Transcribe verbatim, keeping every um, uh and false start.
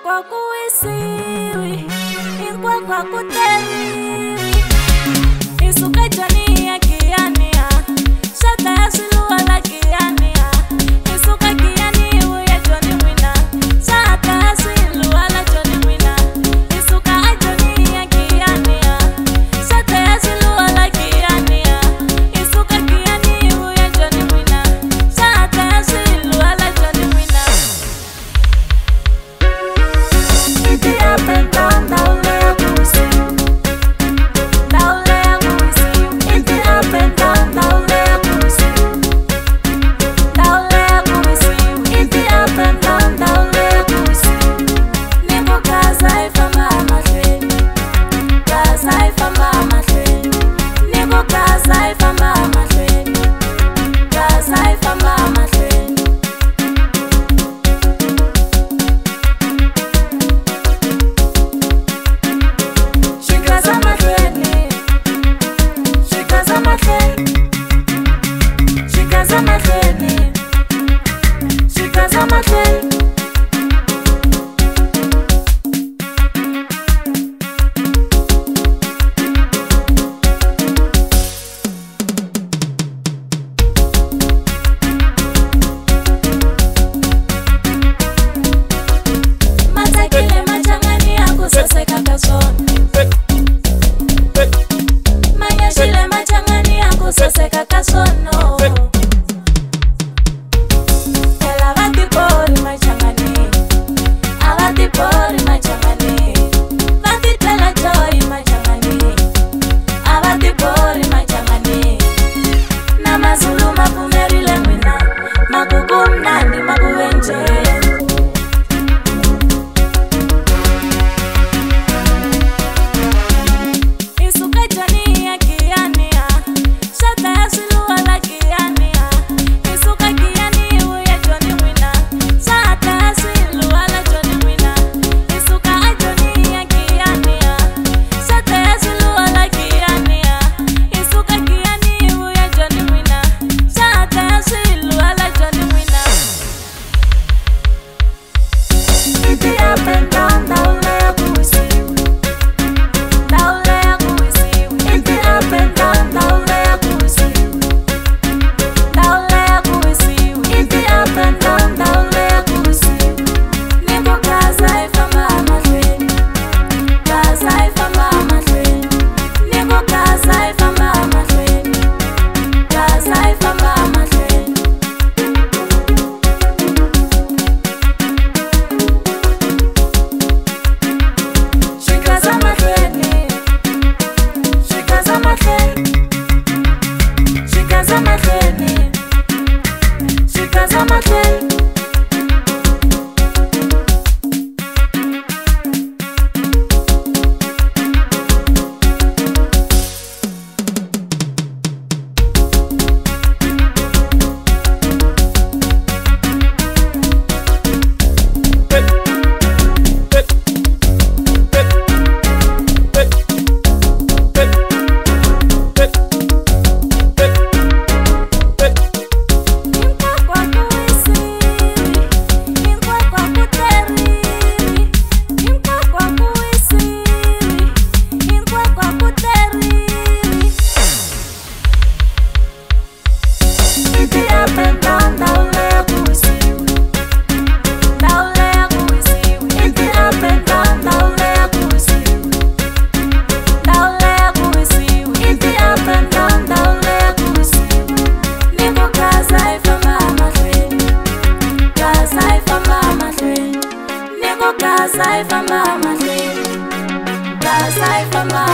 kwa kuisiwi, inkwa kwa kuteri, isuka jani ya kiania, shata ya silua la kiania, isuka kiani uya joni wina, shata ya silua la joni wina, isuka ajoni ya kiania, shata ya silua la kiania, isuka kiani uya joni wina, shata ya silua la joni wina. Up and down, down there, we see. Down there, we see. It's up and down, down there, we see. Down there, we see. It's up and down, down there, we see. Niko kaza ifa mama train, kaza ifa mama train. Niko kaza ifa mama train, kaza ifa mama train. Kaza ifa mama train, kaza ifa mama.